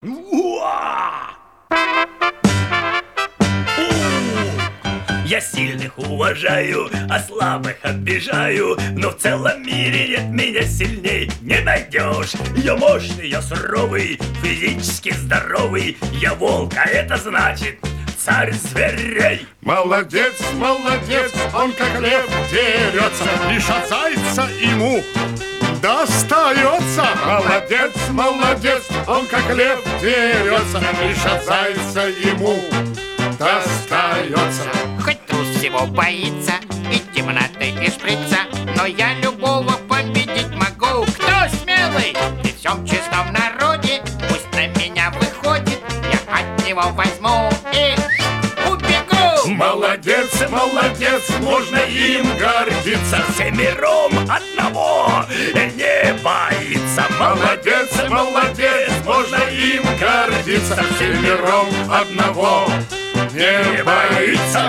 Я сильных уважаю, а слабых обижаю, но в целом мире нет меня сильней не найдешь. Я мощный, я суровый, физически здоровый, я волк, а это значит царь зверей. Молодец, молодец, он как лев дерется, лишь от зайца ему достается. Молодец, молодец, он как лев дерется, лишь от зайца ему достается. Хоть трус всего боится и темноты, и шприца, но я любого победить могу. Кто смелый? При всем честном народе пусть на меня выходит, я от него возьму и убегу. Молодец, молодец, можно им гордиться, всемиром одного не боится. Молодец, молодец, можно им гордиться, всемиром одного не боится.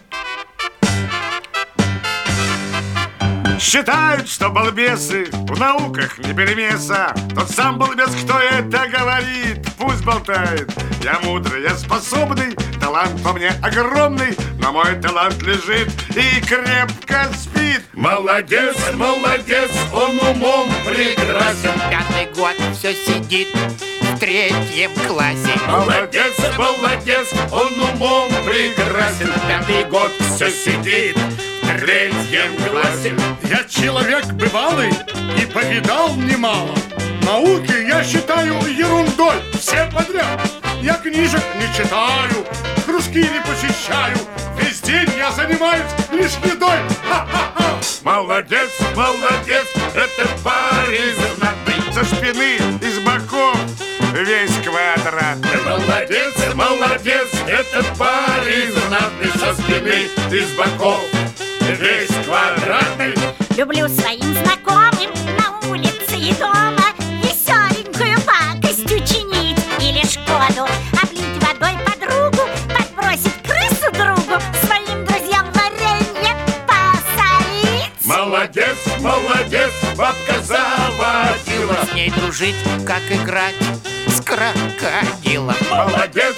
Считают, что балбесы в науках не перемеса. Тот сам балбес, кто это говорит, пусть болтает. Я мудрый, я способный, талант во мне огромный, но мой талант лежит и крепко спит. Молодец, молодец, он умом прекрасен. 5-й год все сидит в 3-м классе. Молодец, молодец, он умом прекрасен. 5-й год все сидит в 3-м классе. Я человек бывалый и повидал немало. Науки я считаю ерундой, все подряд. Я книжек не читаю, кружки не посещаю, весь день я занимаюсь лишь едой. Ха-ха-ха. Молодец, молодец, это парень знатный. Со спины и с боков весь квадрат. Молодец, молодец, это парень знатный. Со спины и с боков весь квадратный. Люблю своим знакомым на улице и дома веселенькую пакость учинить или Шкоду облить водой подругу, подбросить крысу другу, своим друзьям варенье посолить. Молодец, молодец, бабка заводила. С ней дружить, как играть с крокодилом. Молодец,